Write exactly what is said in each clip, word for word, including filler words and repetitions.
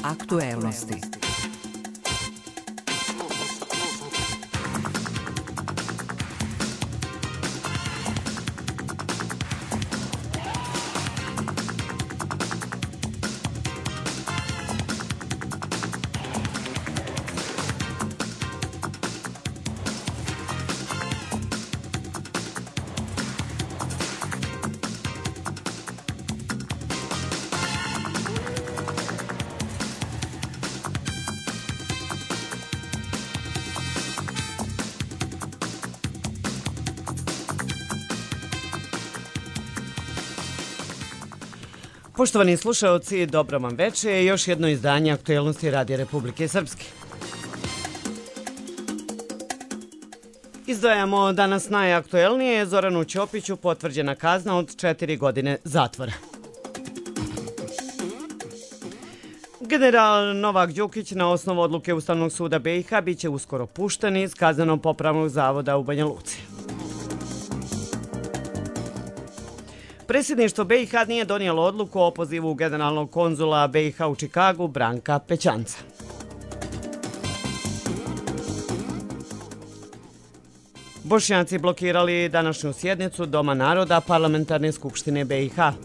Aktuelnosti. Poštovani slušaoci, dobro vam veče. Još jedno izdanje Aktuelnosti Radija Republike Srpske. Izdvajamo danas najaktuelnije. Zoranu Ćopiću potvrđena kazna od četiri godine zatvora. General Novak Đukić na osnovu odluke Ustavnog suda B i H biće uskoro pušten iz Kazneno-popravnog zavoda u Banja Luci. Predsjedništvo B i H nije donijelo odluku o opozivu generalnog konzula B i H u Čikagu Branka Pećanca. Bošnjaci blokirali današnju sjednicu Doma naroda Parlamentarne skupštine B i H.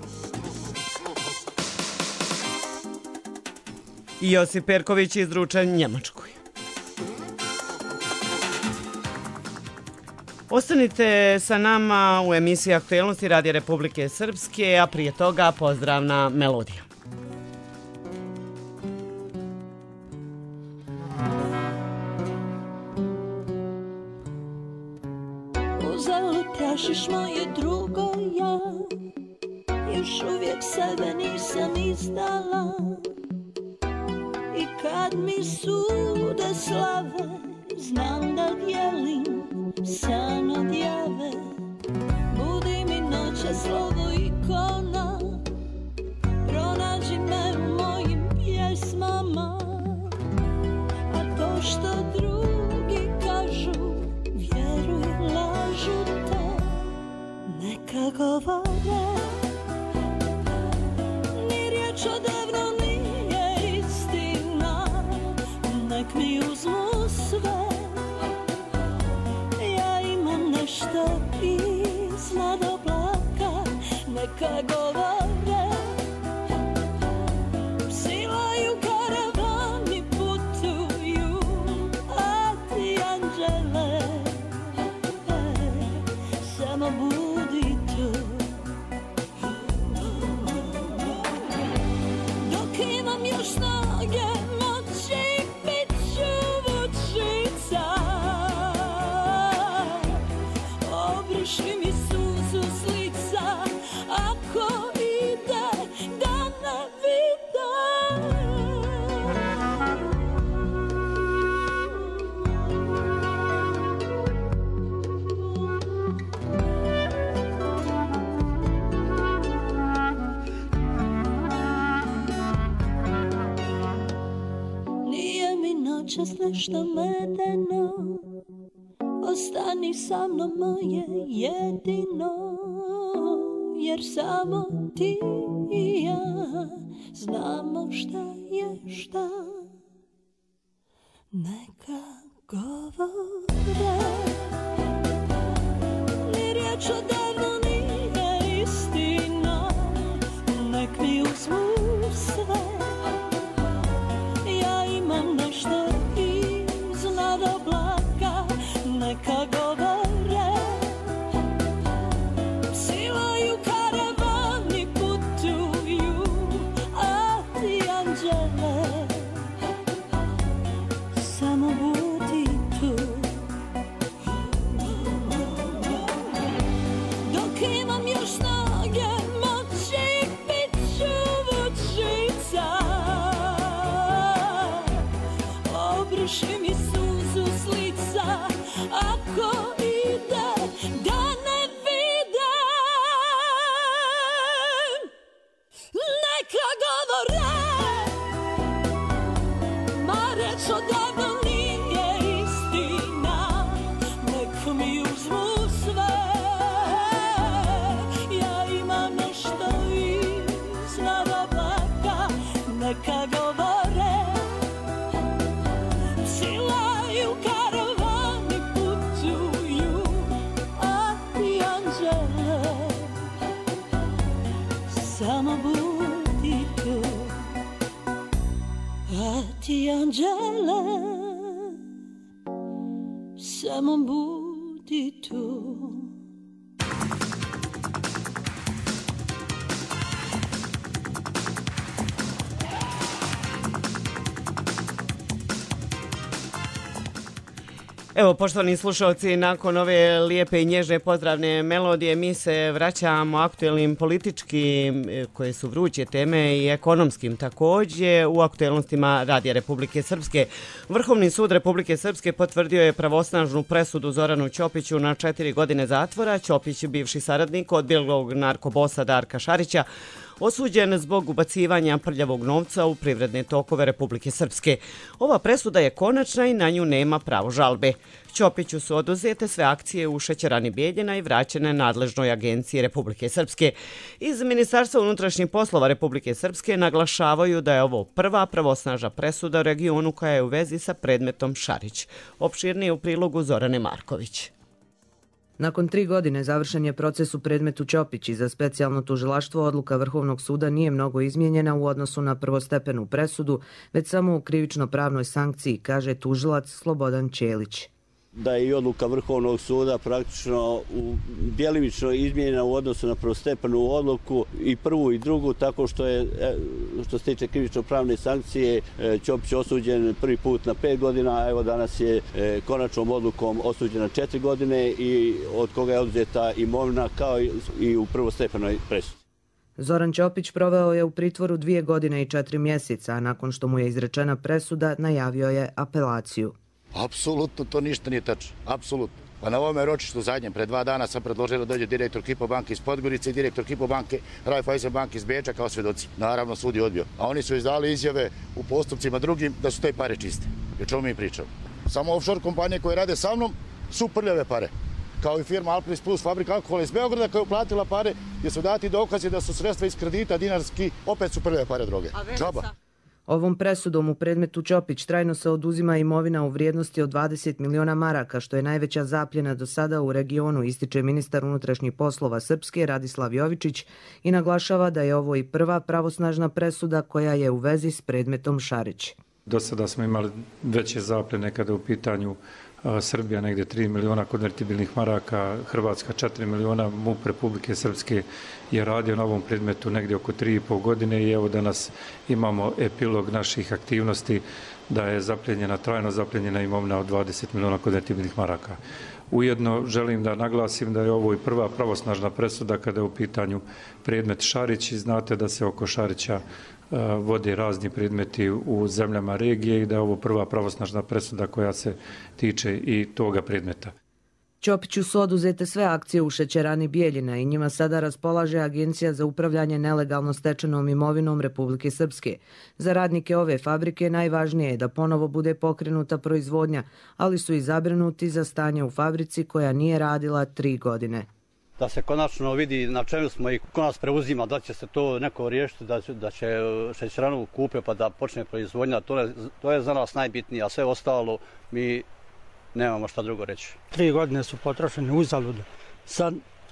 I Josip Perković izručen Njemačkoj. Ostanite sa nama u emisiji Aktuelnosti Radija Republike Srpske, a prije toga pozdravna melodija. Uzalud tražiš moje drugo ja, još uvijek sebe nisam izdala. I kad mi sude slave, znam da dijelim san od jave. Budi mi noće slovo ikona, pronađi me u mojim pjesmama. A to što drugi kažu, vjeruj, lažu te, neka govore. Ni riječ odavno nije istina, nek mi uzmu sve. Nešto iznad oblaka, neka govore. Psilaju karavani, putuju, a ti anđele, samo budi tu. Dok imam još snage, moći, bit ću vučica. Obriši mi suzu s lica, ako ide da ne vidim. Nije mi noćas nešto medeno, ostani sa mnom moje jedino, jer samo ti i ja znamo šta je šta. Neka govore, ni riječ odavno nije istina, nek mi uzmu sve. Ja imam nešto iznad oblaka, neka govore. Psilaju karavani, putuju, a ti anđele, samo budi tu. Dok imam još snage, moći, bit ću vučica. Obriši mi suzu s lica, ako ide da ne vidim. Neka govore, ma reč odavno nije istina, nek mi uzmu sve. Ja imam nešto iznad oblaka, neka govore. samo budi tu. A ti anđele, samo budi tu. Evo, poštovani slušalci, nakon ove lijepe i nježne pozdravne melodije mi se vraćamo aktuelnim političkim, koje su vruće teme, i ekonomskim također, u aktuelnostima Radija Republike Srpske. Vrhovni sud Republike Srpske potvrdio je pravosnažnu presudu Zoranu Ćopiću na četiri godine zatvora. Ćopić, bivši saradnik odbjelog narkobosa Darka Šarića, osuđen zbog ubacivanja prljavog novca u privredne tokove Republike Srpske. Ova presuda je konačna i na nju nema pravo žalbe. Ćopiću su oduzete sve akcije u šećerani Bijeljina i vraćene nadležnoj agenciji Republike Srpske. Iz Ministarstva unutrašnjih poslova Republike Srpske naglašavaju da je ovo prva pravosnažna presuda u regionu koja je u vezi sa predmetom Šarić. Opširnije u prilogu Zorane Marković. Nakon tri godine završen je proces u predmetu Ćopić i za specijalno tužilaštvo odluka Vrhovnog suda nije mnogo izmijenjena u odnosu na prvostepenu presudu, već samo u krivično-pravnoj sankciji, kaže tužilac Slobodan Ćelić. Da je i odluka Vrhovnog suda praktično djelimično izmijenjena u odnosu na prvostepenu odluku, i prvu i drugu, tako što je, što se tiče krivično-pravne sankcije, Ćopić osuđen prvi put na pet godina, a evo danas je konačnom odlukom osuđen na četiri godine i od koga je oduzeta imovina kao i u prvostepenoj presudi. Zoran Ćopić proveo je u pritvoru dvije godine i četiri mjeseca, a nakon što mu je izrečena presuda najavio je apelaciju. Apsolutno to ništa nije tačno, apsolutno. Pa na ovome ročištu zadnjem, pred dva dana sam predložio da dođe direktor Hypo banke iz Podgorice i direktor Hypo banke Raiffeisen banke iz Beča kao svjedoci. Naravno, sud je odbio. A oni su izdali izjave u postupcima drugim da su te pare čiste. O čemu mi pričamo? Samo offshore kompanije koje rade sa mnom su prljave pare. Kao i firma Alpris Plus, fabrika alkohola iz Beograda koja je uplatila pare, gdje su dati dokazi da su sredstva iz kredita dinarski, opet su prljave pare droge. Džaba. Ovom presudom u predmetu Ćopić trajno se oduzima imovina u vrijednosti od dvadeset miliona maraka, što je najveća zapljena do sada u regionu, ističe ministar unutrašnjih poslova Srpske Radislav Jovičić i naglašava da je ovo i prva pravosnažna presuda koja je u vezi s predmetom Šarić. Do sada smo imali veće zapljene kada je u pitanju Srbija negdje tri miliona konvertibilnih maraka, Hrvatska četiri miliona, MUP Republike Srpske je radio na ovom predmetu negdje oko tri i pol godine i evo danas imamo epilog naših aktivnosti da je zapljenjena, trajno zapljenjena imovina od dvadeset miliona konvertibilnih maraka. Ujedno želim da naglasim da je ovo i prva pravosnažna presuda kada je u pitanju predmet Šarić i znate da se oko Šarića vode razni predmeti u zemljama regije i da je ovo prva pravosnažna presuda koja se tiče i toga predmeta. Ćopiću su oduzete sve akcije u šećerani Bijeljina i njima sada raspolaže Agencija za upravljanje nelegalno stečenom imovinom Republike Srpske. Za radnike ove fabrike najvažnije je da ponovo bude pokrenuta proizvodnja, ali su i zabrinuti za stanje u fabrici koja nije radila tri godine. Da se konačno vidi na čemu smo i ko nas preuzima, da će se to neko riješiti, da će, da će šećeranu kupe pa da počne proizvodnja, to je, to je za nas najbitnije, a sve ostalo mi nemamo šta drugo reći. Tri godine su potrošene uzalud. Sad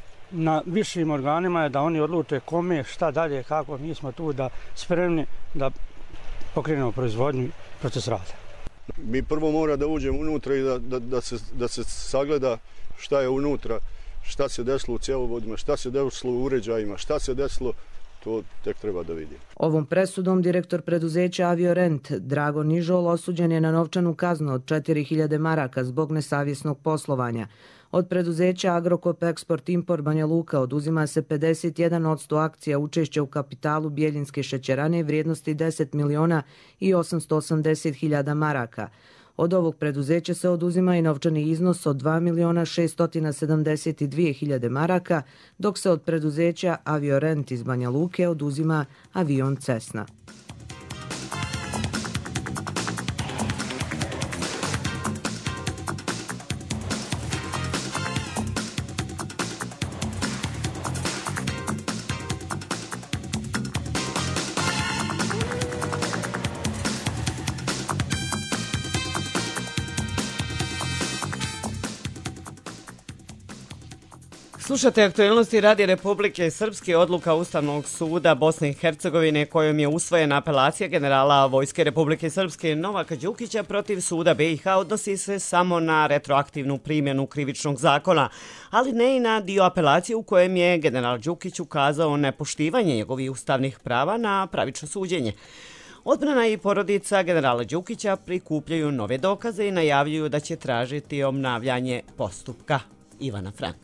na višim organima je da oni odluče kome, šta dalje, kako. Mi smo tu da spremni da pokrenemo proizvodnju, proces rada. Mi prvo mora da uđemo unutra i da, da, da, se, da se sagleda šta je unutra, šta se desilo u cjevovodima, šta se desilo u uređajima, šta se desilo, to tek treba da vidimo. Ovom presudom direktor preduzeća Aviorent Drago Nižol osuđen je na novčanu kaznu od četiri hiljade maraka zbog nesavjesnog poslovanja. Od preduzeća Agrokop Export Import Banja Luka oduzima se pedeset jedan posto akcija učešća u kapitalu Bijeljinske šećerane vrijednosti deset miliona i osamsto osamdeset hiljada maraka. Od ovog preduzeća se oduzima i novčani iznos od dva miliona šeststo sedamdeset dvije hiljade maraka, dok se od preduzeća Aviorent iz Banja Luke oduzima avion Cessna. Slušate aktualnosti Radija Republike Srpske, odluka Ustavnog suda Bosne i Hercegovine kojom je usvojena apelacija generala Vojske Republike Srpske Novaka Đukića protiv suda B i H odnosi se samo na retroaktivnu primjenu krivičnog zakona, ali ne i na dio apelacije u kojem je general Đukić ukazao nepoštivanje njegovih ustavnih prava na pravično suđenje. Odbrana i porodica generala Đukića prikupljaju nove dokaze i najavljuju da će tražiti obnavljanje postupka. Ivana Frank.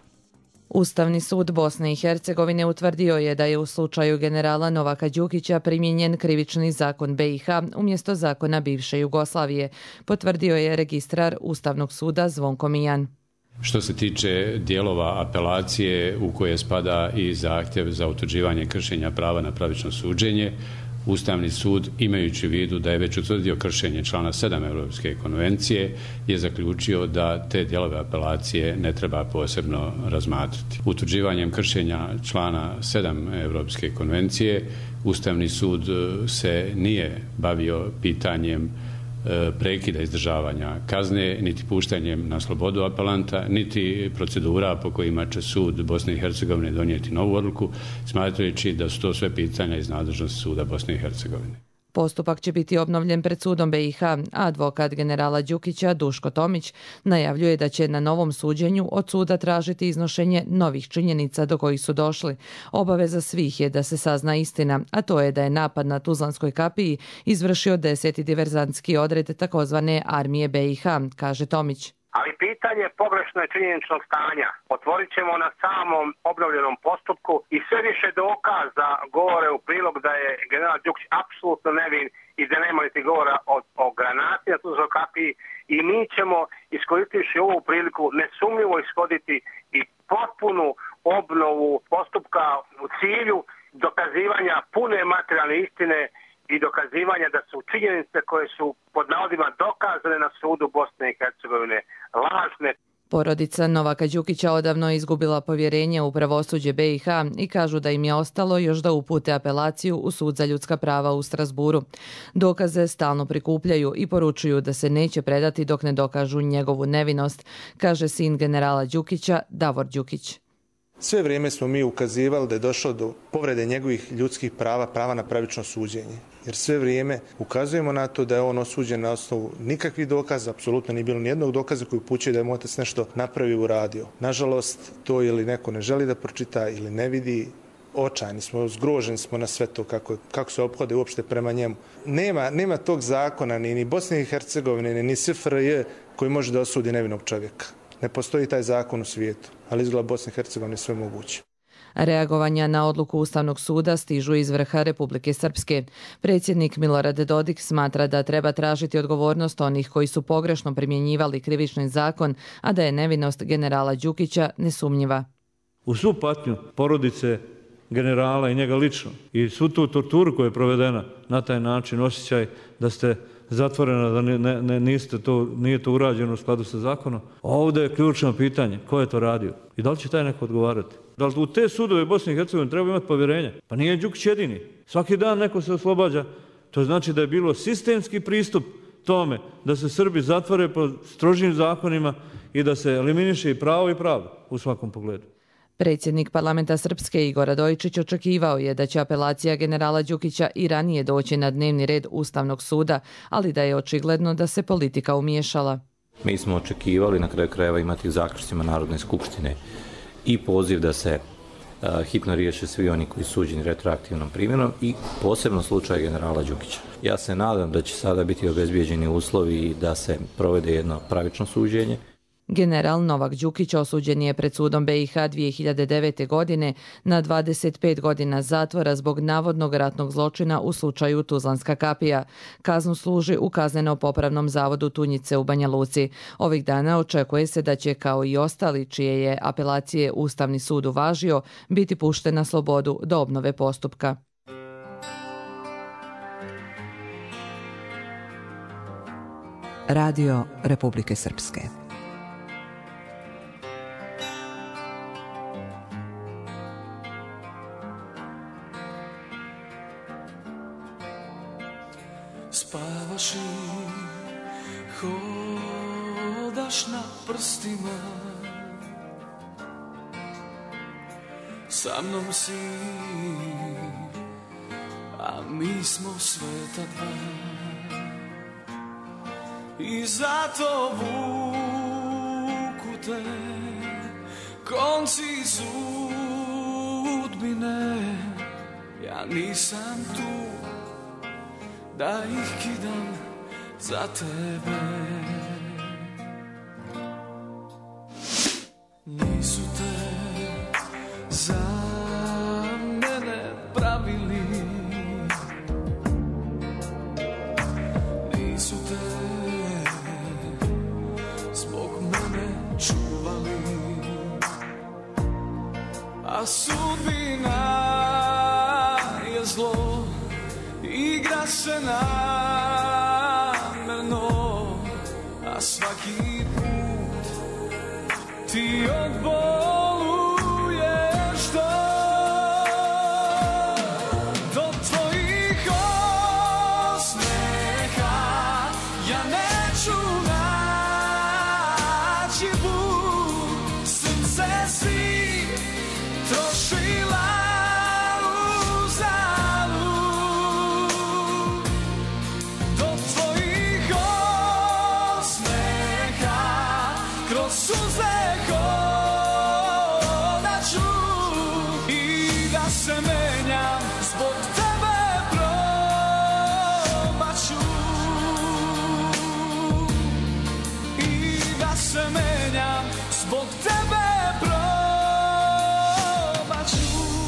Ustavni sud Bosne i Hercegovine utvrdio je da je u slučaju generala Novaka Đukića primijenjen krivični zakon B i H umjesto zakona bivše Jugoslavije, potvrdio je registrar Ustavnog suda Zvonko Mijan. Što se tiče dijelova apelacije u koje spada i zahtjev za utvrđivanje kršenja prava na pravično suđenje, Ustavni sud, imajući u vidu da je već utvrdio kršenje člana sedam Europske konvencije, je zaključio da te dijelove apelacije ne treba posebno razmatrati. Utvrđivanjem kršenja člana sedam Europske konvencije, Ustavni sud se nije bavio pitanjem prekida izdržavanja kazne, niti puštanjem na slobodu apelanta, niti procedura po kojima će sud Bosne i Hercegovine donijeti novu odluku, smatrajući da su to sve pitanja iz nadležnosti suda Bosne i Hercegovine. Postupak će biti obnovljen pred sudom B i H, a advokat generala Đukića Duško Tomić najavljuje da će na novom suđenju od suda tražiti iznošenje novih činjenica do kojih su došli. Obaveza svih je da se sazna istina, a to je da je napad na Tuzlanskoj kapiji izvršio deseti diverzantski odred takozvane armije B i H, kaže Tomić. Ali pitanje pogrešnog činjeničnog stanja otvorit ćemo na samom obnovljenom postupku i sve više dokaza govore u prilog da je general Đukić apsolutno nevin i da nema niti govora o, o granati na Tuzlanskoj kapiji i mi ćemo iskoristiti ovu priliku nesumnjivo ishoditi i potpunu obnovu postupka u cilju dokazivanja pune materijalne istine i dokazivanja da su činjenice koje su pod navodima dokazane na sudu Bosne i Hercegovine lažne. Porodica Novaka Đukića odavno je izgubila povjerenje u pravosuđe B i H i kažu da im je ostalo još da upute apelaciju u Sud za ljudska prava u Strasburu. Dokaze stalno prikupljaju i poručuju da se neće predati dok ne dokažu njegovu nevinost, kaže sin generala Đukića Davor Đukić. Sve vrijeme smo mi ukazivali da je došlo do povrede njegovih ljudskih prava, prava na pravično suđenje. Jer sve vrijeme ukazujemo na to da je on osuđen na osnovu nikakvih dokaza, apsolutno nije bilo nijednog dokaza koji upućuje da je mu otac nešto napravio i uradio. Nažalost, to ili neko ne želi da pročita ili ne vidi, očajni smo, zgroženi smo na sve to kako, kako se ophode uopšte prema njemu. Nema, nema tog zakona ni, ni Bosne i Hercegovine, ni S F R J koji može da osudi nevinog čovjeka. Ne postoji taj zakon u svijetu, ali izgleda Bosne i Hercegovine sve moguće. Reagovanja na odluku Ustavnog suda stižu iz vrha Republike Srpske. Predsjednik Milorad Dodik smatra da treba tražiti odgovornost onih koji su pogrešno primjenjivali krivični zakon, a da je nevinost generala Đukića nesumnjiva. U svu patnju porodice generala i njega lično i svu tu torturu koja je provedena na taj način, osjećaj da ste zatvorena, da ne, ne, niste to, nije to urađeno u skladu sa zakonom. Ovdje je ključno pitanje ko je to radio i da li će taj neko odgovarati. Da li u te sudove Bosne i Hercegovine treba imati povjerenje? Pa nije Đukić jedini. Svaki dan neko se oslobađa. To znači da je bilo sistemski pristup tome da se Srbi zatvore po strožim zakonima i da se eliminiše i pravo i pravda u svakom pogledu. Predsjednik parlamenta Srpske Igor Radojičić očekivao je da će apelacija generala Đukića i ranije doći na dnevni red Ustavnog suda, ali da je očigledno da se politika umiješala. Mi smo očekivali na kraju krajeva imati u zaključcima Narodne skupštine i poziv da se uh, hitno riješe svi oni koji su suđeni retroaktivnom primjenom i posebno slučaj generala Đukića. Ja se nadam da će sada biti obezbijeđeni uslovi da se provede jedno pravično suđenje. General Novak Đukić osuđen je pred sudom B i H dvije hiljade devete. godine na dvadeset pet godina zatvora zbog navodnog ratnog zločina u slučaju Tuzlanska kapija. Kaznu služi u kazneno-popravnom zavodu Tunjice u Banja Luci. Ovih dana očekuje se da će, kao i ostali čije je apelacije Ustavni sud uvažio, biti pušten na slobodu do obnove postupka. Radio Republike Srpske. Spavaš i hodaš na prstima, sa mnom si, a mi smo sveta dva. I zato vuku te konci sudbine, ja nisam tu da ih kidam za tebe. Nisu te za mene pravili, nisu te zbog mene čuvali, a sudbina je zlo, igra se namerno, a svaki put ti odboluješ to. Do tvojih osmeha ja neću naći put, srce si trošila uzalud. Do tvojih osmeha kroz suze hodat ću i da se menjam zbog tebe probat ću, i da se menjam zbog tebe probat ću.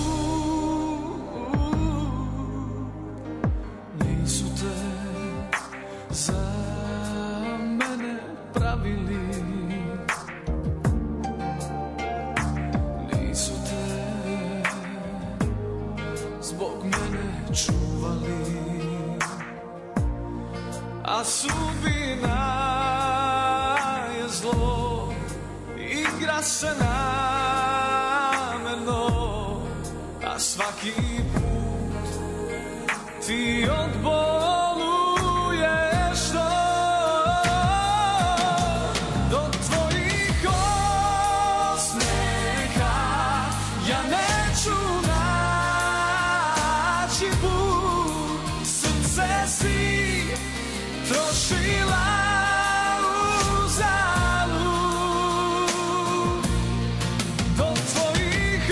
Nisu te za mene pravili, nisu te zbog mene čuvali, a sudbina je zlo, igra se namerno, a svaki put ti odboluješ to. Do tvojih osmeha ja neću naći put, srce si trošila uzalud. Do tvojih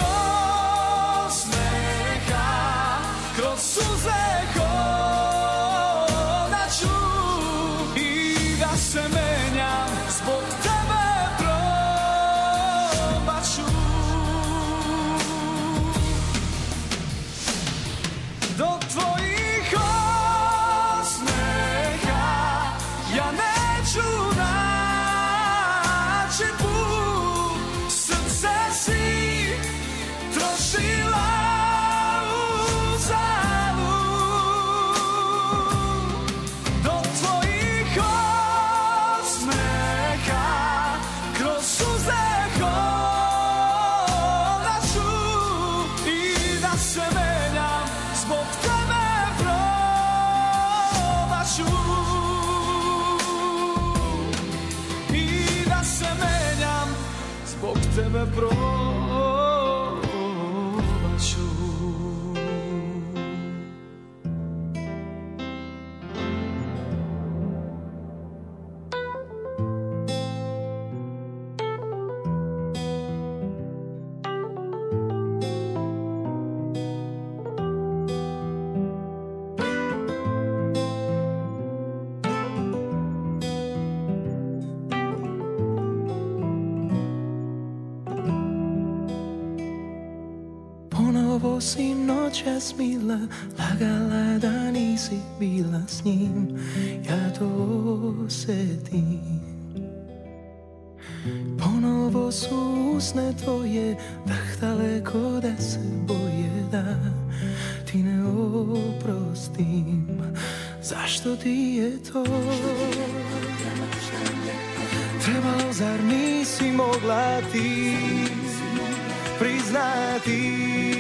osmeha kroz suze hodat ću i da se menjam zbog tebe probat ću. Do tvojih osmeha ja neću naći put, srce si trošila uzalud. Do tvojih osmeha kroz suze hodat ću i da se menjam zbog tebe probat ću, i da se menjam zbog tebe probat ću. Ponovo si noćas mila, lagala da nisi bila s njim, ja to osetim. Ponovo su usne tvoje, dah daleko da se boje da ti ne oprostim. Zašto ti je to trebalo, zar nisi mogla ti priznati?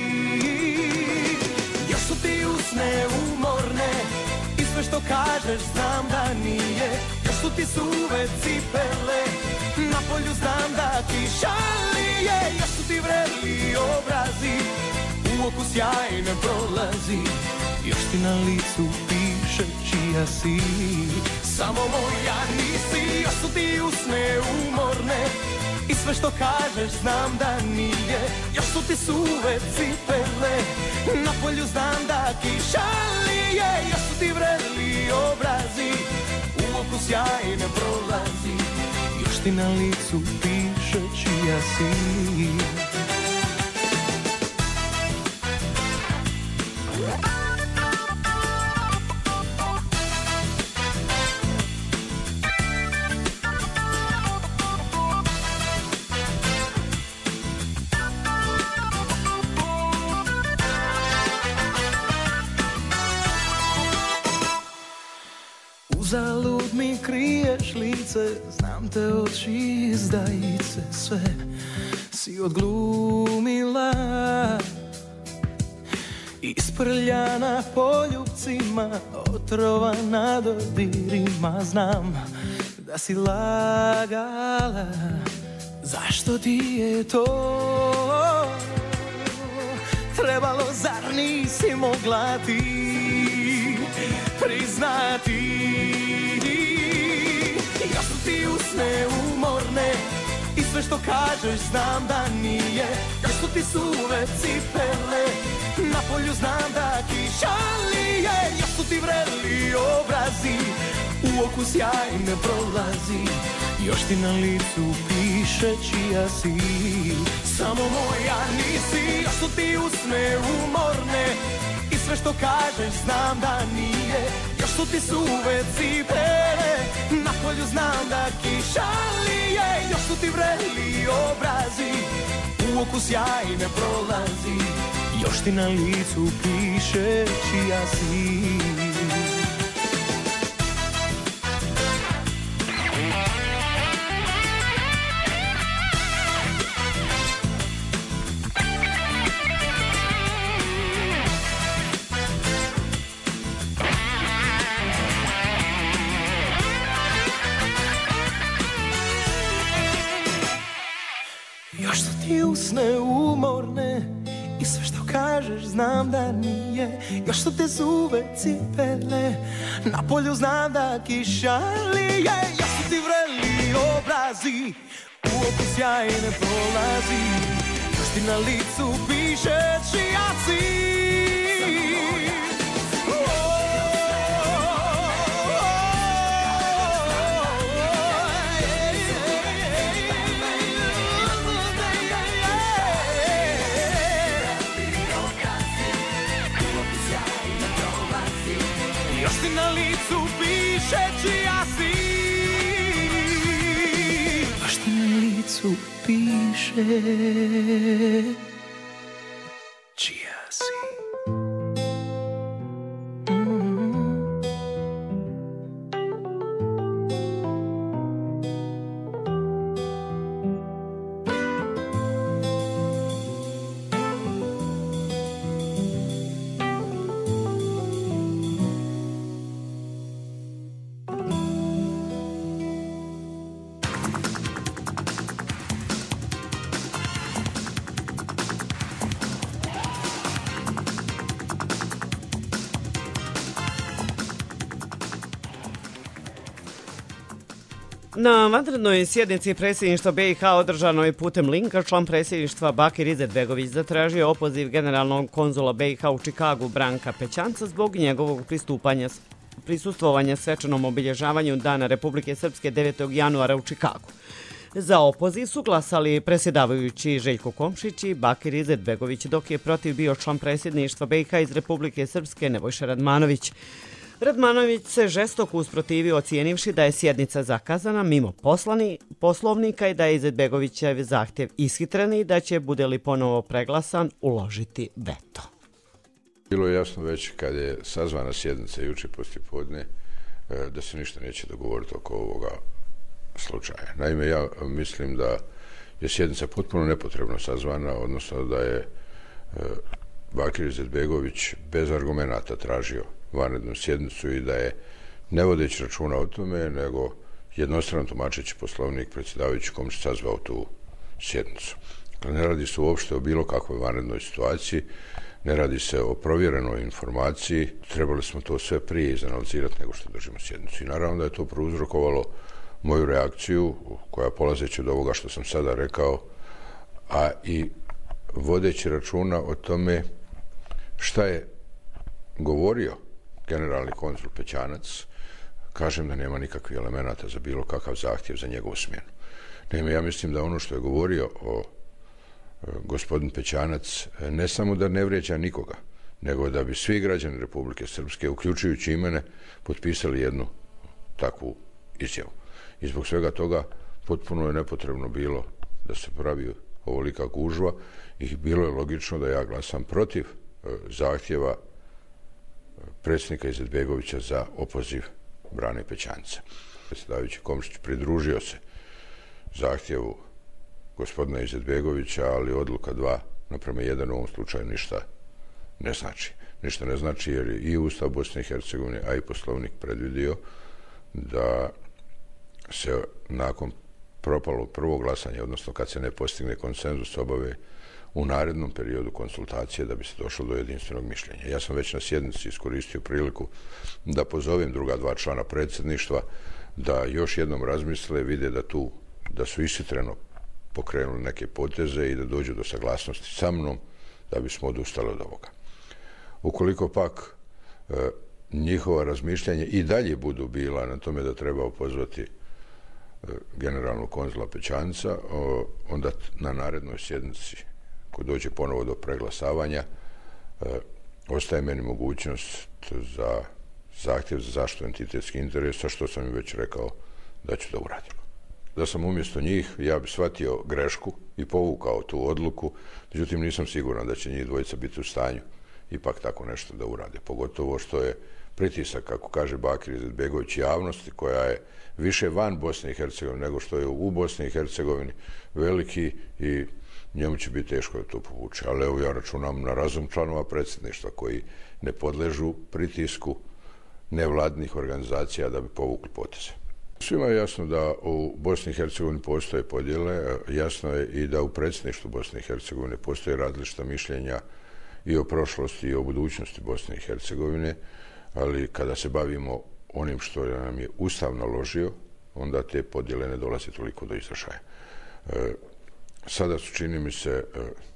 Još su ti usne umorne i sve što kažeš znam da nije. Još su ti suve cipele Na polju znam da kiša lije, još su ti vreli obrazi, u oku sjaj ne prolazi, još ti na licu piše čija si. Samo moja nisi, još su ti usne umorne, i sve što kažeš znam da nije, još su ti suve cipele. Na polju znam da kiša lije, još su ti vreli obrazi, u oku sjaj ne prolazi, još ti na licu piše čija si. Uzalud mi kriješ lice, znam te oči izdajice, sve si odglumila. Isprljana poljubcima, otrovana dodirima, znam da si lagala. Zašto ti je to trebalo, zar nisi mogla ti priznati? Još su ti usne umorne, i sve što kažeš znam da nije, još su ti suve cipele. Na polju znam da kiša lije, još su ti vreli obrazi, u oku sjaj ne prolazi, još ti na licu piše čija si. Samo moja nisi, još su ti usne umorne, i sve što kažeš znam da nije, još su ti suve cipele. Na polju znam da kiša lije, još su ti vreli obrazi, u oku sjaj ne prolazi, još ti na licu piše čija si. Još su ti usne umorne, i sve što kažeš znam da nije, još su te zuve cipele. Na polju znam da kiša lije, još su ti vreli obrazi, u oku sjaj ne prolazi, još ti na licu piše čija si. Na licu piše čija si, baš ti na licu piše čija si. Na vanrednoj sjednici predsjedništva B i H održanoj putem linka, član predsjedništva Bakir Izetbegović zatražio opoziv generalnog konzula B i H u Čikagu Branka Pećanca zbog njegovog pristupanja prisustvovanja svečanom obilježavanju Dana Republike Srpske devetog januara u Čikagu. Za opoziv su glasali predsjedavajući Željko Komšić i Bakir Izetbegović, dok je protiv bio član predsjedništva B i H iz Republike Srpske Nebojša Radmanović. Radmanović se žestoko usprotivio, ocijenivši da je sjednica zakazana mimo poslani, poslovnika i da je Izetbegovićev zahtjev ishitren i da će, bude li ponovo preglasan, uložiti veto. Bilo je jasno već kad je sazvana sjednica juče poslijepodne da se ništa neće dogovoriti oko ovoga slučaja. Naime, ja mislim da je sjednica potpuno nepotrebno sazvana, odnosno da je Bakir Izetbegović bez argumenata tražio vanrednu sjednicu i da je, ne vodeći računa o tome, nego jednostrano tumačeći poslovnik predsjedavajući Komšić sazvao tu sjednicu. Ne radi se uopšte o bilo kakvoj vanrednoj situaciji, ne radi se o provjerenoj informaciji, trebali smo to sve prije izanalizirati nego što držimo sjednicu. I naravno da je to prouzrokovalo moju reakciju, koja polazeći od ovoga što sam sada rekao, a i vodeći računa o tome šta je govorio generalni konzul Pećanac, kažem da nema nikakvih elemenata za bilo kakav zahtjev za njegovu smjenu. Naime, ja mislim da ono što je govorio o gospodin Pećanac ne samo da ne vrijeđa nikoga, nego da bi svi građani Republike Srpske, uključujući i mene, potpisali jednu takvu izjavu. I zbog svega toga potpuno je nepotrebno bilo da se pravi ovolika gužva i bilo je logično da ja glasam protiv zahtjeva predsjednika Izetbegovića za opoziv Brane Pećanca. Predsjedavajući Komšić pridružio se zahtjevu gospodina Izetbegovića, ali odluka dva naprema jedan u ovom slučaju ništa ne znači. Ništa ne znači jer je i Ustav Bosne i Hercegovine, a i Poslovnik predvidio da se nakon propalog prvog glasanja, odnosno kad se ne postigne konsenzus, obave u narednom periodu konsultacije da bi se došlo do jedinstvenog mišljenja. Ja sam već na sjednici iskoristio priliku da pozovem druga dva člana predsjedništva da još jednom razmisle, vide da tu da su ishitreno pokrenuli neke poteze i da dođu do saglasnosti sa mnom da bismo odustali od ovoga. Ukoliko pak e, njihova razmišljanja i dalje budu bila na tome da treba opozvati e, generalnog konzula Pećanca, o, onda na narednoj sjednici, ko dođe ponovo do preglasavanja, e, ostaje meni mogućnost za zahtjev za zaštitu entitetskih interesa, što sam im već rekao da ću da uradim. Da sam umjesto njih, ja bi shvatio grešku i povukao tu odluku, međutim nisam siguran da će njih dvojica biti u stanju ipak tako nešto da urade. Pogotovo što je pritisak, kako kaže Bakir Izetbegović, javnosti koja je više van Bosne i Hercegovine nego što je u Bosni i Hercegovini veliki i njemu će biti teško da to povuče. Ali evo ja računam na razum članova predsjedništva koji ne podležu pritisku nevladnih organizacija da bi povukli poteze. Svima je jasno da u Bosni i Hercegovini postoje podjele, jasno je i da u predsjedništvu Bosne i Hercegovine postoje različita mišljenja i o prošlosti i o budućnosti Bosne i Hercegovine, ali kada se bavimo onim što nam je Ustav naložio, onda te podjele ne dolaze toliko do izražaja. E, sada su, čini mi se, e,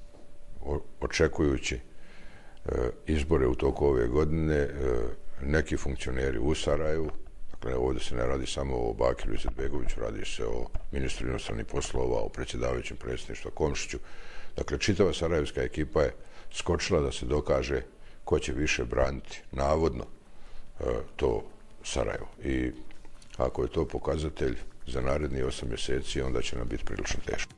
očekujući e, izbore u toku ove godine, e, neki funkcioneri u Sarajevu, dakle ovdje se ne radi samo o Bakiru Izetbegoviću, radi se o ministru inostranih poslova, o predsjedavajućem predsjedništva Komšiću. Dakle, čitava sarajevska ekipa je skočila da se dokaže ko će više braniti, navodno, to Sarajevo. I ako je to pokazatelj za naredni osam mjeseci, onda će nam biti prilično teško.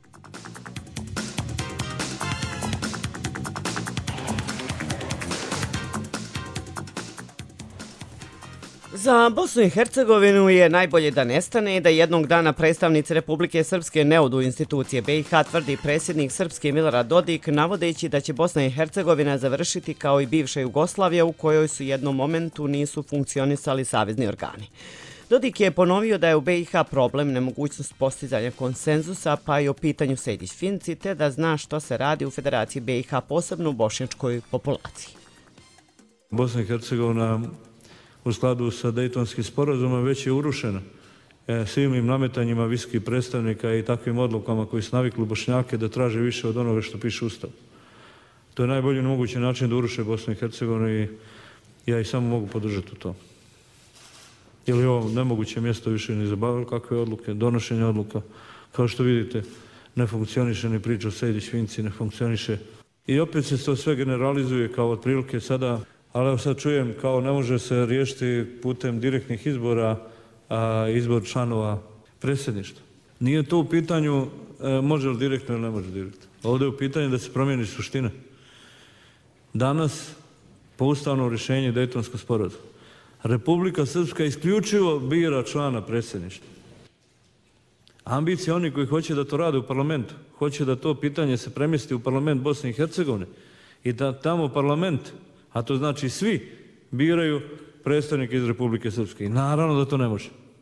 Za Bosnu i Hercegovinu je najbolje da nestane i da jednog dana predstavnici Republike Srpske ne odu u institucije B i H, tvrdi predsjednik Srpske Milorad Dodik, navodeći da će Bosna i Hercegovina završiti kao i bivša Jugoslavija u kojoj su u jednom momentu nisu funkcionisali savezni organi. Dodik je ponovio da je u B i H problem nemogućnost postizanja konsenzusa, pa i o pitanju Sejdić-Finci, te da zna što se radi u Federaciji B i H, posebno u bošnjačkoj populaciji. Bosna i Hercegovina u skladu sa Dejtonskim sporazumom već je urušena e, silnim nametanjima visokih predstavnika i takvim odlukama koji su navikli Bošnjake da traže više od onoga što piše Ustav. To je najbolji mogući način da uruše Bosnu i Hercegovinu i ja ih samo mogu podržati u to. Jer je ovo nemoguće mjesto više ni za bilo kakve odluke, donošenje odluka. Kao što vidite, ne funkcioniše ni priča o Sejdić-Finci, ne funkcioniše. I opet se to sve generalizuje kao otprilike sada. Ali evo sad čujem kao ne može se riješiti putem direktnih izbora a, izbor članova predsjedništva. Nije to u pitanju e, može li direktno ili ne može direktno. Ovdje je u pitanju da se promijeni suština. Danas, po ustavnom rješenju Dejtonskog sporazuma, Republika Srpska isključivo bira člana predsjedništva. Ambicija oni koji hoće da to rade u parlamentu, hoće da to pitanje se premjesti u parlament Bosne i Hercegovine i da tamo parlament, a to znači svi, biraju predstavnike iz Republike Srpske. I naravno da to ne može.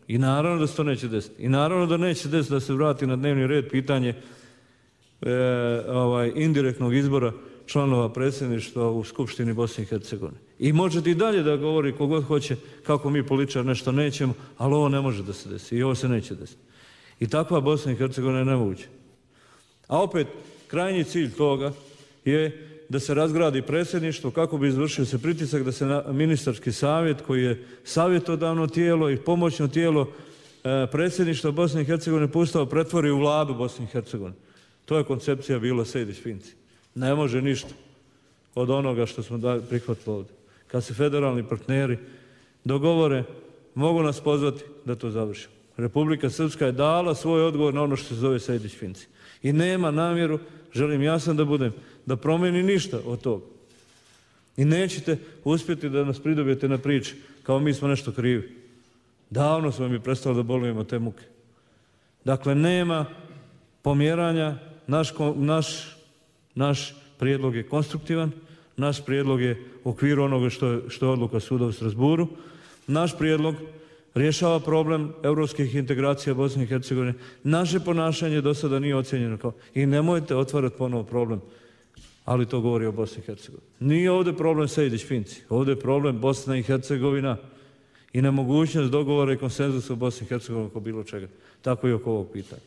I naravno da se to neće desiti. I naravno da neće desiti da se vrati na dnevni red pitanje e, ovaj, indirektnog izbora članova predsjedništva u Skupštini Bosne i Hercegovine. I možete i dalje da govori kogod hoće kako mi političar nešto nećemo, ali ovo ne može da se desi i ovo se neće desiti. I takva Bosna i Hercegovina je nemoguća. A opet, krajnji cilj toga je da se razgradi predsjedništvo kako bi izvršio se pritisak da se na ministarski savjet koji je savjetodavno tijelo i pomoćno tijelo e, predsjedništva Bosne i Hercegovine pustao pretvori u vladu Bosne i Hercegovine. To je koncepcija bila Sejdić-Finci. Ne može ništa od onoga što smo prihvatili ovdje. Kad se federalni partneri dogovore, mogu nas pozvati da to završimo. Republika Srpska je dala svoj odgovor na ono što se zove Sejdić-Finci. I nema namjeru, želim jasan da budem, da promeni ništa od toga. I nećete uspjeti da nas pridobijete na priči kao mi smo nešto krivi. Davno smo mi prestali da bolujemo te muke. Dakle, nema pomjeranja, naš, naš, naš prijedlog je konstruktivan, naš prijedlog je u okviru onoga što je, što je odluka suda u Strasburu, naš prijedlog rješava problem europskih integracija Bosne i Hercegovine. Naše ponašanje do sada nije ocjenjeno kao... I nemojte otvarati ponovo problem, ali to govori o Bosni i Hercegovini. Nije ovdje problem Sejdić-Finci, ovdje je problem Bosna i Hercegovina i nemogućnost dogovora i konsenzusa u Bosni i Hercegovini oko bilo čega. Tako i oko ovog pitanja.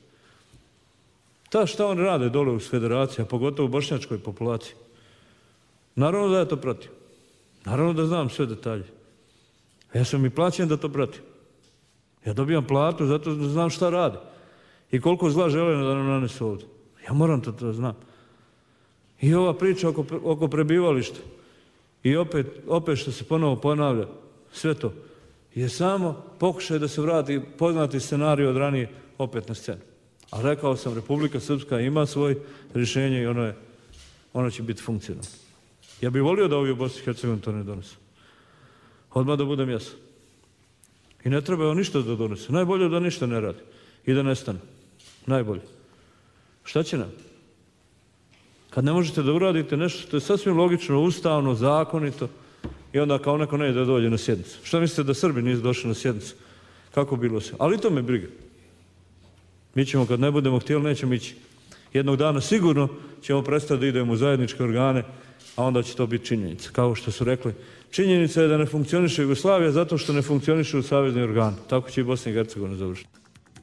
Ta šta oni rade dole u federaciji, a pogotovo u bošnjačkoj populaciji? Naravno da ja to pratim. Naravno da znam sve detalje. Ja sam i plaćen da to pratim. Ja dobijam platu zato da znam šta radi. I koliko zla žele da nam nanesu ovdje. Ja moram to da znam. I ova priča oko, oko prebivališta. I opet, opet što se ponovo ponavlja, sve to je samo pokušaj da se vrati poznati scenarij od ranije opet na scenu. A rekao sam, Republika Srpska ima svoje rješenje i ono, je, ono će biti funkcionalno. Ja bih volio da ovi u Bosni i Hercegovini to ne donesu. Odmah da budem jasan. I ne treba ništa da donese. Najbolje da ništa ne radi. I da nestane. Najbolje. Šta će nam? Kad ne možete da uradite nešto što je sasvim logično, ustavno, zakonito, i onda kao neko ne da dođe na sjednicu. Šta mislite da Srbi nisu došli na sjednicu? Kako bilo se? Ali to me briga. Mi ćemo, kad ne budemo htjeli, nećemo ići. Jednog dana sigurno ćemo prestati da idemo u zajedničke organe, a onda će to biti činjenica. Kao što su rekli, činjenica je da ne funkcioniše Jugoslavija zato što ne funkcioniše u savezni organ. Tako će i Bosna i Hercegovina završiti.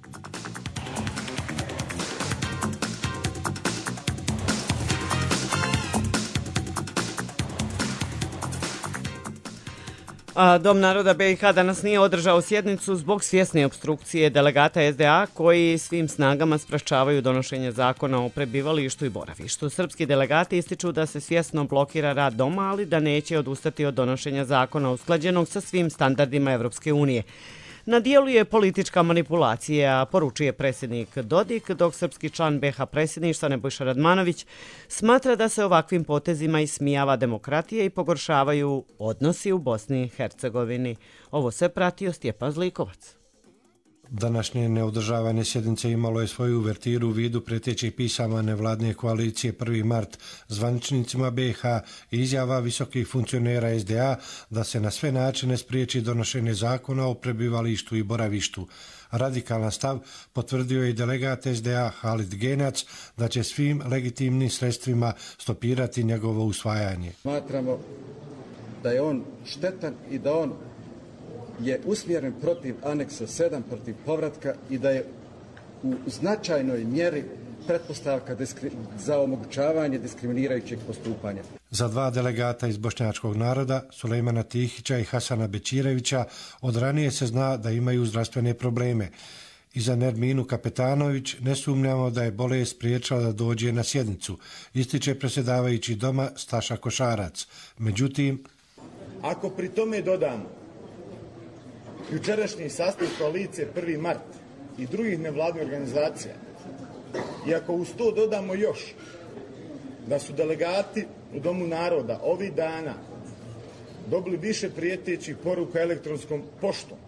Dom naroda B i H danas nije održao sjednicu zbog svjesne opstrukcije delegata S D A koji svim snagama sprečavaju donošenje zakona o prebivalištu i boravištu. Srpski delegati ističu da se svjesno blokira rad doma, ali da neće odustati od donošenja zakona usklađenog sa svim standardima Evropske unije. Na dijelu je politička manipulacija, poručuje predsjednik Dodik, dok srpski član B H predsjedništva Nebojša Radmanović smatra da se ovakvim potezima ismijava demokratija i pogoršavaju odnosi u Bosni i Hercegovini. Ovo se pratio Stjepan Zlikovac. Današnje neodržavanje sjednice imalo je svoju uvertiru u vidu pretećih pisama nevladne koalicije prvi mart zvaničnicima B i H i izjava visokih funkcionera S D A da se na sve načine spriječi donošenje zakona o prebivalištu i boravištu. Radikalan stav potvrdio je i delegat S D A Halid Genac da će svim legitimnim sredstvima stopirati njegovo usvajanje. Smatramo da je on štetan i da on je usmjeren protiv aneksa sedam, protiv povratka i da je u značajnoj mjeri pretpostavka za omogućavanje diskriminirajućeg postupanja. Za dva delegata iz bošnjačkog naroda, Sulejmana Tihića i Hasana Bečirevića, od ranije se zna da imaju zdravstvene probleme. I za Nerminu Kapetanović ne sumnjamo da je bolest spriječila da dođe na sjednicu, ističe predsjedavajući doma Staša Košarac. Međutim, ako pri tome dodamo jučerašnji sastav koalicije prvi mart i drugih nevladnih organizacija, i ako uz to dodamo još da su delegati u Domu naroda ovih dana dobili više prijetećih poruka elektronskom poštom,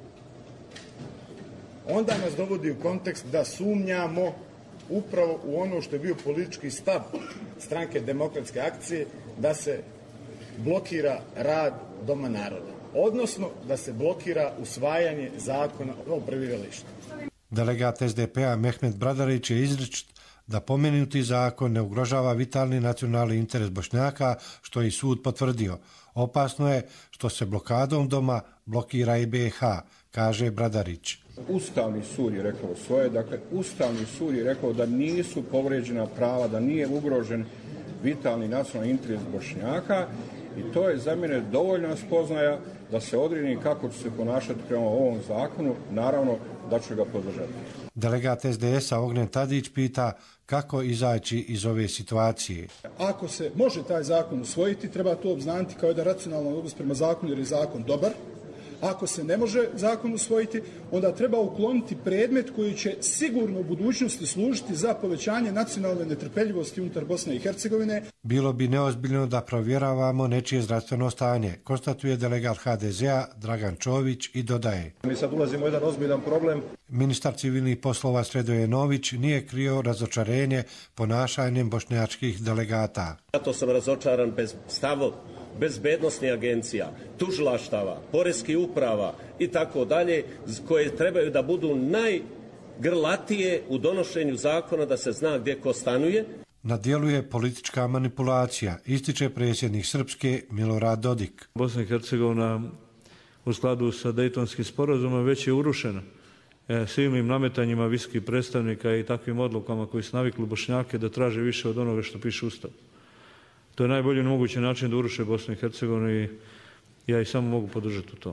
onda nas dovodi u kontekst da sumnjamo upravo u ono što je bio politički stav Stranke demokratske akcije, da se blokira rad Doma naroda. odnosno da se blokira usvajanje zakona o prebivalištu. Delegat S D P-a Mehmet Bradarić je izričit da pomenuti zakon ne ugrožava vitalni nacionalni interes Bošnjaka, što je i sud potvrdio. Opasno je što se blokadom doma blokira i B i H, kaže Bradarić. Ustavni sud je rekao svoje, dakle Ustavni sud je rekao da nisu povređena prava, da nije ugrožen vitalni nacionalni interes Bošnjaka i to je za mene dovoljna spoznaja da se odredi kako će se ponašati prema ovom zakonu, naravno da ću ga podržati. Delegat S D S-a Ognjen Tadić pita kako izaći iz ove situacije. Ako se može taj zakon usvojiti, treba to obznaniti kao jedan racionalan odnos prema zakonu jer je zakon dobar. Ako se ne može zakon usvojiti, onda treba ukloniti predmet koji će sigurno u budućnosti služiti za povećanje nacionalne netrpeljivosti unutar Bosne i Hercegovine. Bilo bi neozbiljno da provjeravamo nečije zdravstveno stanje, konstatuje delegat H D Z-a Dragan Čović i dodaje. Mi sad ulazimo u jedan ozbiljan problem. Ministar civilnih poslova Sredoje Nović nije krio razočarenje ponašanjem bošnjačkih delegata. Zato sam razočaran bez stavova bezbednosnih agencija, tužilaštava, poreskih uprava i tako dalje, koje trebaju da budu najgrlatije u donošenju zakona da se zna gdje ko stanuje. Na dijelu je politička manipulacija, ističe predsjednik Srpske Milorad Dodik. Bosna i Hercegovina u skladu sa Dejtonskim sporazumom već je urušena e, silnim nametanjima visokih predstavnika i takvim odlukama koji su navikli Bošnjake da traže više od onoga što piše Ustav. To je najbolji mogući način da uruše Bosnu i Hercegovinu i ja ih samo mogu podržati u to.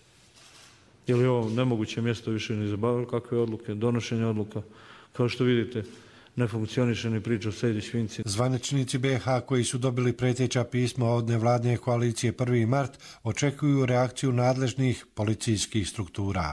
Jer je ovo nemoguće mjesto više ni za bilo kakve odluke, donošenje odluka. Kao što vidite, ne funkcioniše ni priča o Sejdić Finci. Zvaničnici B i H koji su dobili preteća pisma od nevladne koalicije prvi mart očekuju reakciju nadležnih policijskih struktura.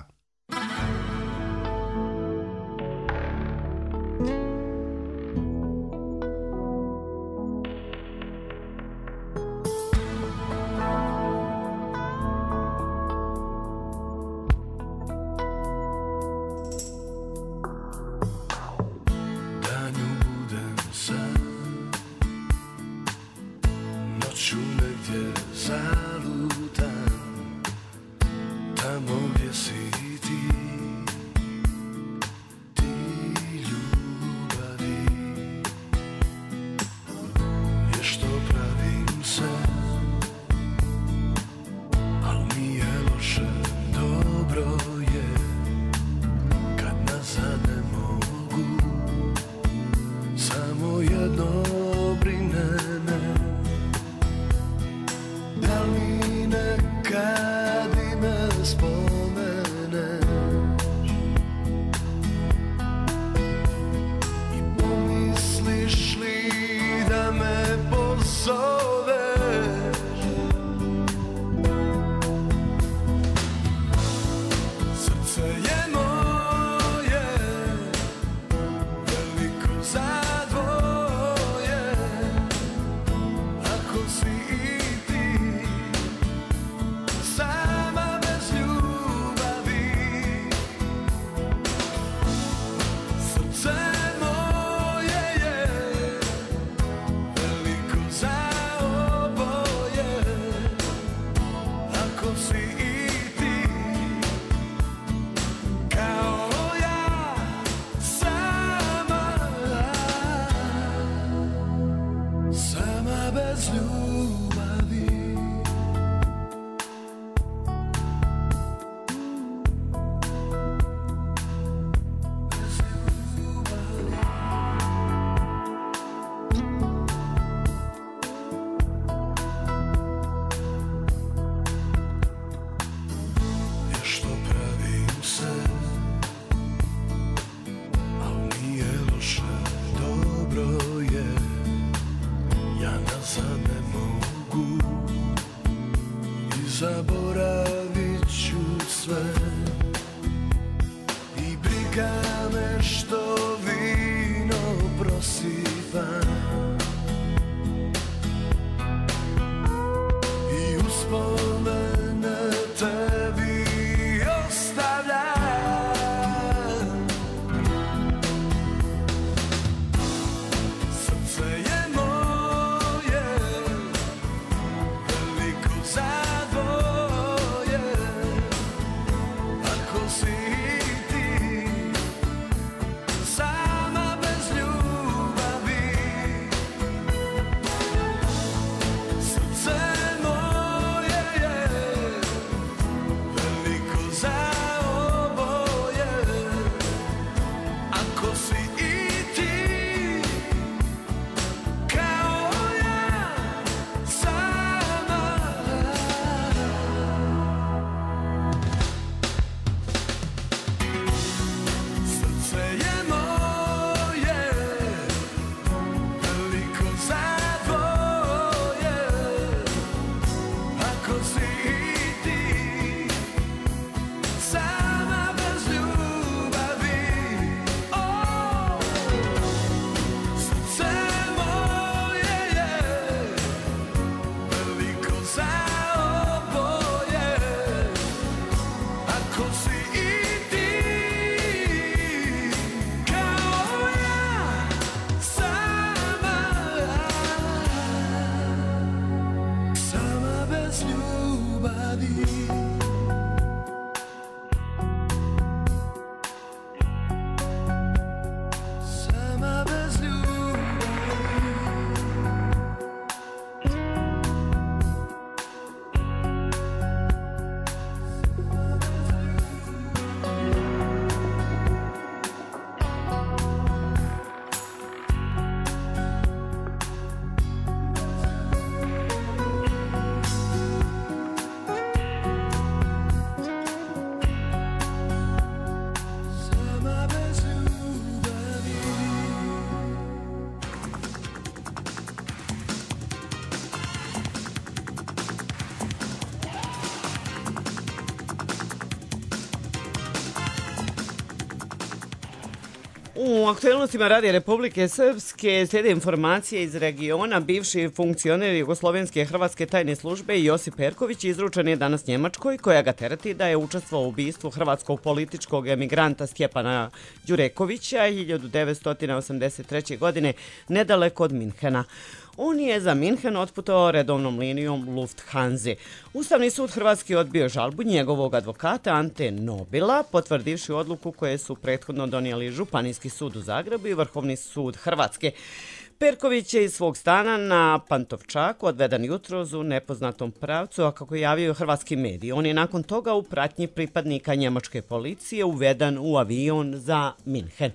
U aktuelnostima Radija Republike Srpske slijede informacije iz regiona. Bivši funkcioner Jugoslovenske hrvatske tajne službe Josip Perković izručen je danas Njemačkoj, koja ga tereti da je učestvovao u ubistvu hrvatskog političkog emigranta Stjepana Đurekovića hiljadu devetsto osamdeset treće. godine nedaleko od Minhena. On je za Minhen otputovao redovnom linijom Lufthansa. Ustavni sud Hrvatske odbio žalbu njegovog advokata Ante Nobila, potvrdivši odluku koje su prethodno donijeli Županijski sud u Zagrebu i Vrhovni sud Hrvatske. Perković je iz svog stana na Pantovčaku odveden jutros u nepoznatom pravcu, a kako javio hrvatski mediji, on je nakon toga u pratnji pripadnika njemačke policije uveden u avion za Minhen.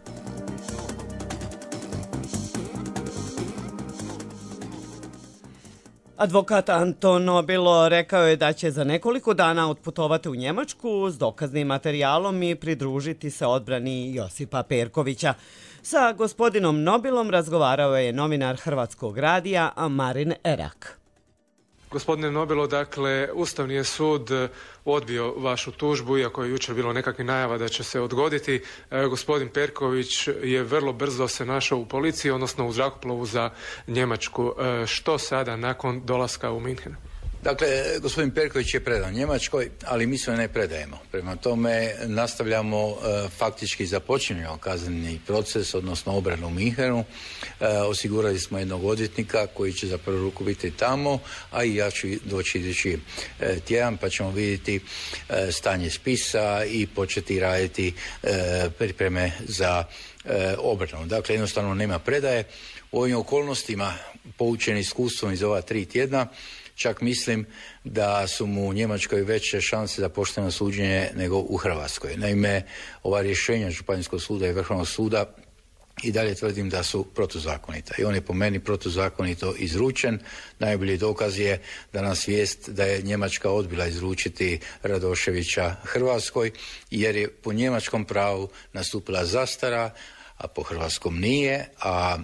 Advokat Anton Nobilo rekao je da će za nekoliko dana otputovati u Njemačku s dokaznim materijalom i pridružiti se odbrani Josipa Perkovića. Sa gospodinom Nobilom razgovarao je novinar Hrvatskog radija Marin Erak. Gospodine Nobilo, dakle, Ustavni je sud odbio vašu tužbu, iako je jučer bilo nekakvih najava da će se odgoditi. E, gospodin Perković je vrlo brzo se našao u policiji, odnosno u zrakoplovu za Njemačku. E, što sada nakon dolaska u Minhen? Dakle, gospodin Perković je predan Njemačkoj, ali mi se ne predajemo. Prema tome nastavljamo, e, faktički započinjamo kazneni proces, odnosno obranu u Minhenu. E, osigurali smo jednog odvjetnika koji će za prvu ruku biti tamo, a i ja ću doći idući e, tjedan, pa ćemo vidjeti e, stanje spisa i početi raditi e, pripreme za e, obranu. Dakle, jednostavno nema predaje. U ovim okolnostima, poučeni iskustvom iz ova tri tjedna, čak mislim da su mu u Njemačkoj veće šanse za pošteno suđenje nego u Hrvatskoj. Naime, ova rješenja Županijskog suda i Vrhovnog suda i dalje tvrdim da su protuzakonita. I on je po meni protuzakonito izručen. Najbolji dokaz je danas vijest da je Njemačka odbila izručiti Radoševića Hrvatskoj, jer je po njemačkom pravu nastupila zastara, a po hrvatskom nije, a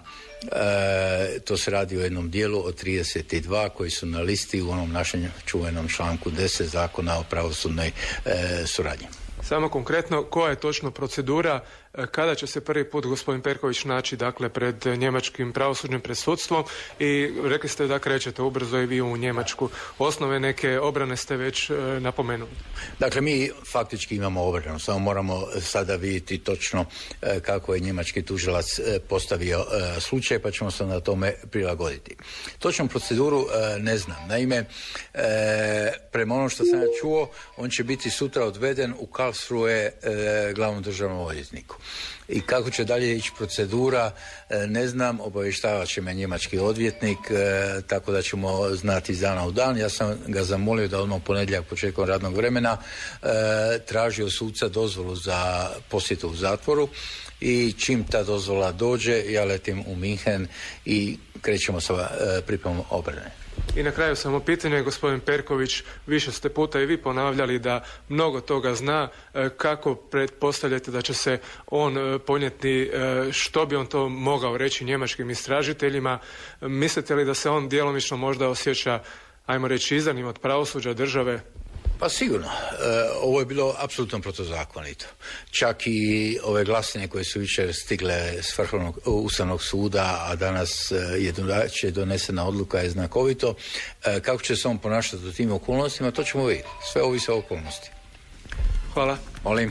e, to se radi o jednom dijelu od trideset dva koji su na listi u onom našem čuvenom članku deset Zakona o pravosudnoj e, suradnji. Samo konkretno, koja je točno procedura, kada će se prvi put gospodin Perković naći, dakle, pred njemačkim pravosuđem, pred sudstvom, i rekli ste da krećete ubrzo i vi u Njemačku. Osnove neke obrane ste već e, napomenuli. Dakle, mi faktički imamo obranu, samo moramo sada vidjeti točno e, kako je njemački tužilac e, postavio e, slučaj, pa ćemo se na tome prilagoditi. Točnu proceduru e, ne znam. Naime, e, prema ono što sam ja čuo, on će biti sutra odveden u Karlsruhe e, glavnom državnom odvjetniku. I kako će dalje ići procedura, ne znam, obavještavat će me njemački odvjetnik, tako da ćemo znati iz dana u dan. Ja sam ga zamolio da odmah ponedjeljak početkom radnog vremena traži od suca dozvolu za posjetu u zatvoru i čim ta dozvola dođe, ja letim u Minhen i krećemo sa pripremom obrane. I na kraju samo pitanje, gospodin Perković, više ste puta i vi ponavljali da mnogo toga zna. Kako pretpostavljate da će se on ponijeti, što bi on to mogao reći njemačkim istražiteljima? Mislite li da se on djelomično možda osjeća ajmo reći, izdanim od pravosuđa države? Pa sigurno. E, ovo je bilo apsolutno protuzakonito. Čak i ove glasine koje su jučer stigle s Vrhovnog Ustavnog suda, a danas je drugačije donesena odluka je znakovito. E, kako će se on ponašati u tim okolnostima, to ćemo vidjeti. Sve ovisi o okolnosti. Hvala. Molim.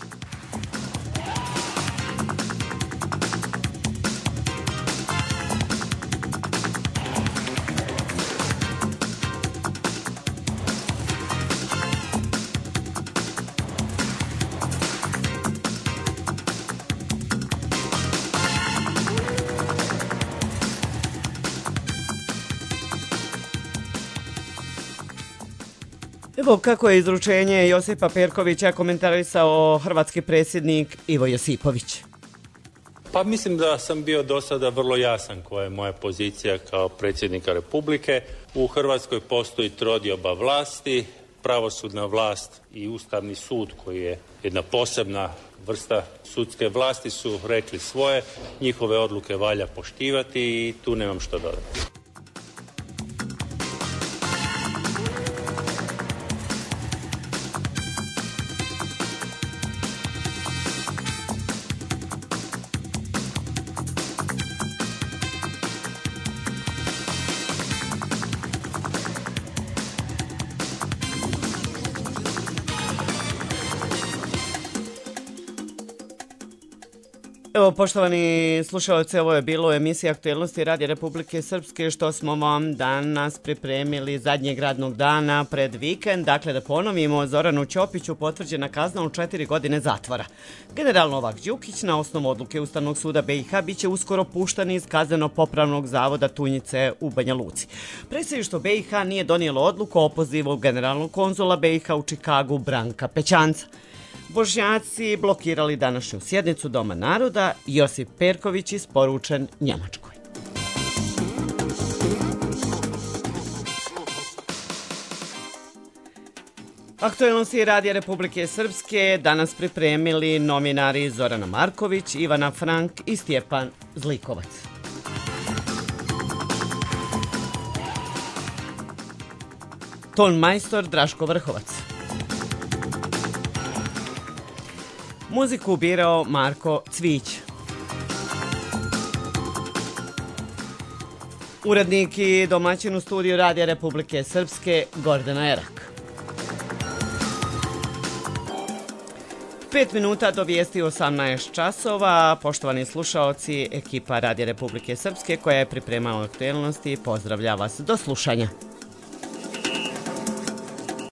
Evo kako je izručenje Josipa Perkovića komentarisao hrvatski predsjednik Ivo Josipović. Pa mislim da sam bio do sada vrlo jasan koja je moja pozicija kao predsjednika Republike. U Hrvatskoj postoji trodioba vlasti, pravosudna vlast i Ustavni sud koji je jedna posebna vrsta sudske vlasti su rekli svoje, njihove odluke valja poštivati i tu nemam što dodati. Evo, poštovani slušalci, ovo je bilo emisija Aktuelnosti Radija Republike Srpske, što smo vam danas pripremili zadnjeg radnog dana pred vikend. Dakle, da ponovimo, Zoranu Ćopiću potvrđena kazna u četiri godine zatvora. General Novak Đukić na osnovu odluke Ustavnog suda B i H biće uskoro puštan iz kazneno-popravnog zavoda Tunjice u Banja Luci. Predsjedništvo B i H nije donijelo odluku o opozivu generalnog konzula B i H u Čikagu Branka Pećanca. Bošnjaci blokirali današnju sjednicu Doma naroda, Josip Perković isporučen Njemačkoj. Aktuelnosti Radija Republike Srpske danas pripremili novinari Zorana Marković, Ivana Frank i Stjepan Zlikovac. Ton majstor Draško Vrhovac. Muziku birao Marko Cvić. Urednik i domaćin u studiju Radija Republike Srpske Gordana Erak. Pet minuta do vijesti osamnaest časova. Poštovani slušaoci, ekipa Radija Republike Srpske koja je pripremala aktuelnosti pozdravlja vas. Do slušanja.